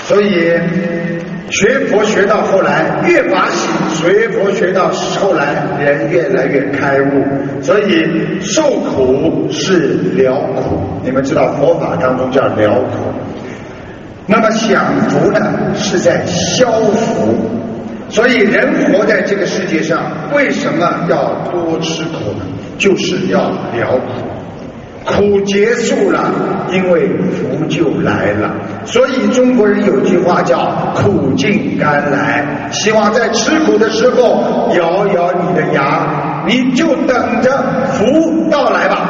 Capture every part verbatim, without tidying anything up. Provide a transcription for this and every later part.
所以学佛学到后来越法喜，学佛学到后来人越来越开悟。所以受苦是了苦，你们知道佛法当中叫了苦。那么享福呢，是在消福。所以人活在这个世界上，为什么要多吃苦呢？就是要了苦。苦结束了，因为福就来了。所以中国人有句话叫苦尽甘来，希望在吃苦的时候咬咬你的牙，你就等着福到来吧。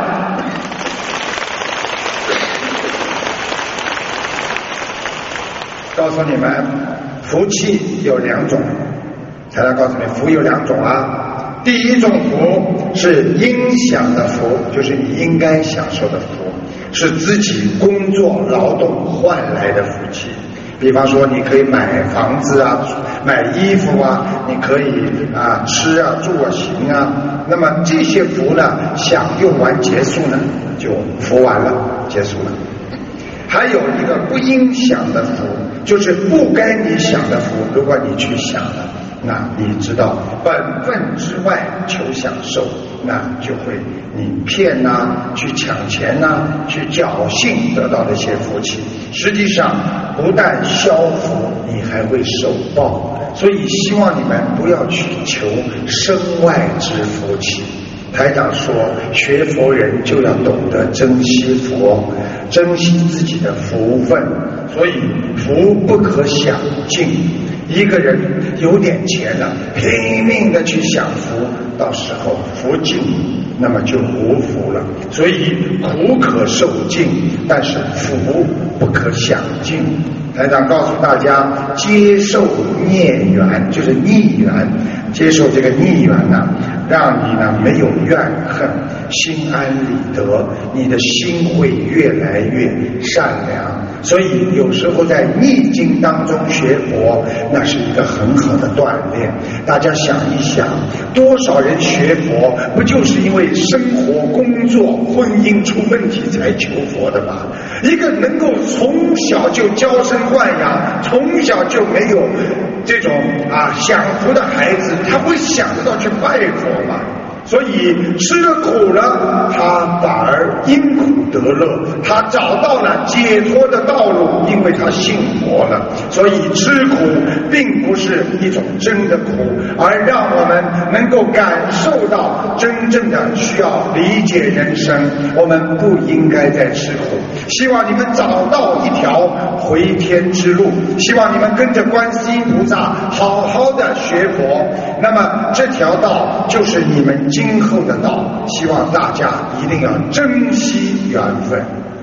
告诉你们，福气有两种，才来告诉你们，福有两种啊。第一种福是应享的福，就是你应该享受的福，是自己工作劳动换来的福气。比方说你可以买房子啊，买衣服啊，你可以啊吃啊住啊行啊，那么这些福呢享用完结束呢就福完了，结束了。还有一个不应享的福，就是不该你享的福，如果你去享了，那你知道本分之外求享受，那就会你骗呐、啊、去抢钱呐、啊、去侥幸得到的一些福气，实际上不但消福，你还会受报。所以希望你们不要去求身外之福气。台长说，学佛人就要懂得珍惜佛，珍惜自己的福分，所以福不可享尽。一个人有点钱了，拼命的去享福，到时候福尽，那么就无福了。所以苦可受尽，但是福不可享尽。台长告诉大家，接受孽缘，就是逆缘，接受这个逆缘呢、啊，让你呢没有怨恨，心安理得，你的心会越来越善良。所以有时候在逆境当中学佛，那是一个很好的锻炼。大家想一想，多少人学佛不就是因为生活工作婚姻出问题才求佛的吗？一个能够从小就娇生惯养，从小就没有这种啊享福的孩子，他会想得到去拜佛吗？所以吃了苦了，他反而因苦得乐，他找到了解脱的道路，因为他信佛了。所以吃苦并不是一种真的苦，而让我们能够感受到真正的需要理解人生。我们不应该再吃苦，希望你们找到一条回天之路，希望你们跟着观世音菩萨好好的学佛，那么这条道就是你们今后的道，希望大家一定要珍惜缘分。